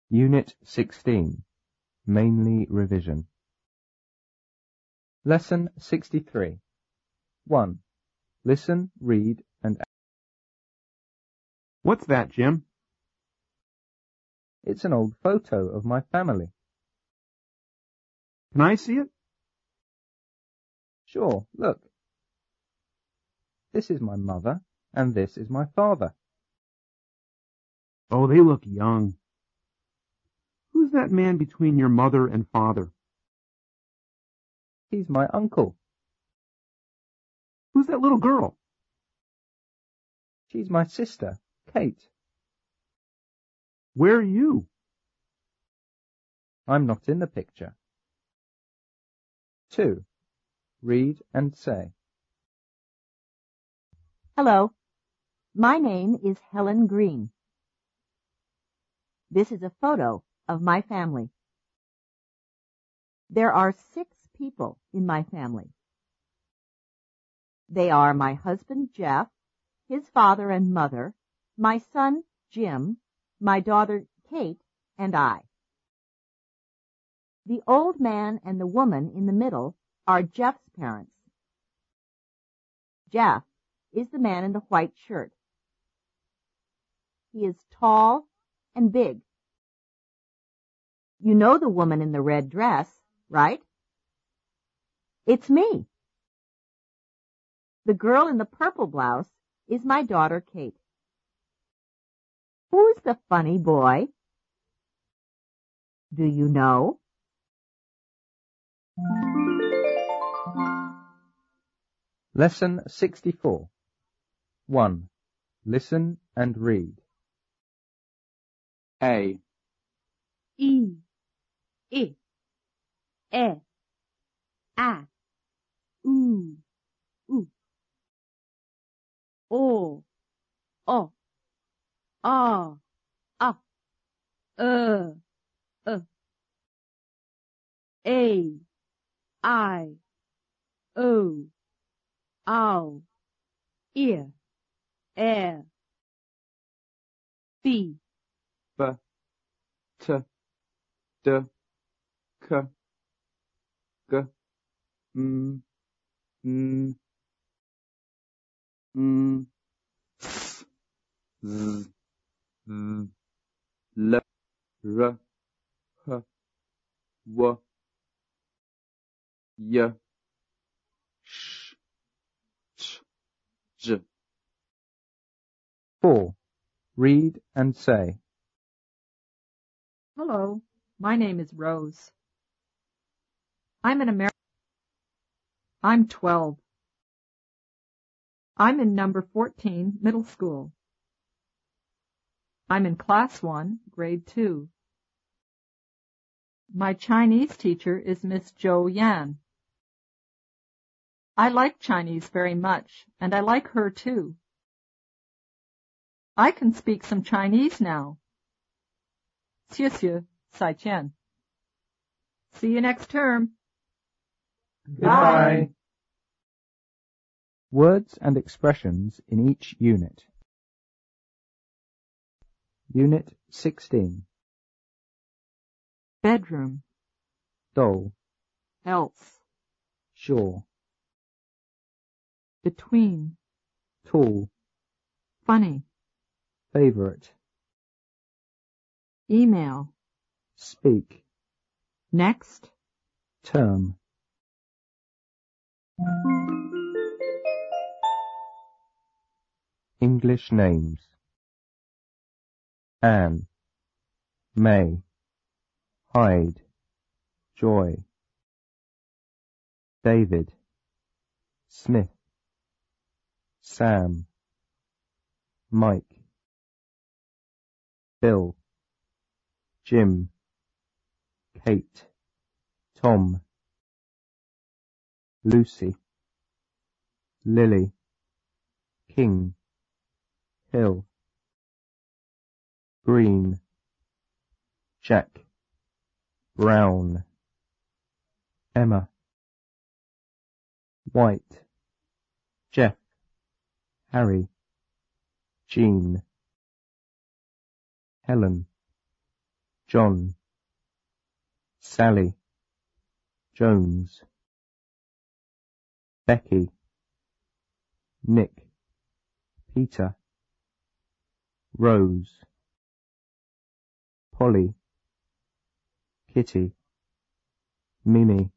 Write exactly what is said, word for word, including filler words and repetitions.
Unit sixteen, mainly revision. Lesson sixty-three. one. Listen, read, and... What's that, Jim? It's an old photo of my family. Can I see it? Sure, look. This is my mother, and this is my father. Oh, they look young. Who's that man between your mother and father? He's my uncle. Who's that little girl? She's my sister, Kate. Where are you? I'm not in the picture. two. Read and say. Hello. My name is Helen Green. This is a photo of my family. There are six people in my family. They are my husband, Jeff, his father and mother, my son, Jim, my daughter, Kate, and I. The old man and the woman in the middle are Jeff's parents. Jeff is the man in the white shirt. He is tall and big. You know the woman in the red dress, right? It's me. The girl in the purple blouse is my daughter, Kate. Who's the funny boy? Do you know? Lesson sixty-four. one. Listen and read. A. I, I, E, A, U, U, O, O, A, A, E, E, A, I, O, Au, ear, air, B, B. T. D. K. G. M. N. M. S. Z. Z. L. R. H. W. Y. Sh. Ch. J. four. Read and say. Hello, my name is Rose. I'm an American. I'm twelve. I'm in number fourteen, middle school. I'm in class one, grade two. My Chinese teacher is Miss Jo Yan. I like Chinese very much, and I like her too. I can speak some Chinese now. 谢谢，再见. See you next term. Goodbye. Words and expressions in each unit. Unit sixteen. Bedroom, Doll. else, Sure. between, Tall. funny, Favorite. email, Speak. next, Term. English names. Anne. May. Hyde. Joy. David. Smith. Sam. Mike. Bill. Jim. Kate. Tom. Lucy. Lily. King. Hill. Green. Jack. Brown. Emma. White. Jeff. Harry. Jean. Helen. John, Sally, Jones, Becky, Nick, Peter, Rose, Polly, Kitty, Mimi,